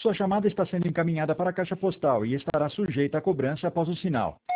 Sua chamada está sendo encaminhada para a caixa postal e estará sujeita a cobrança após o sinal.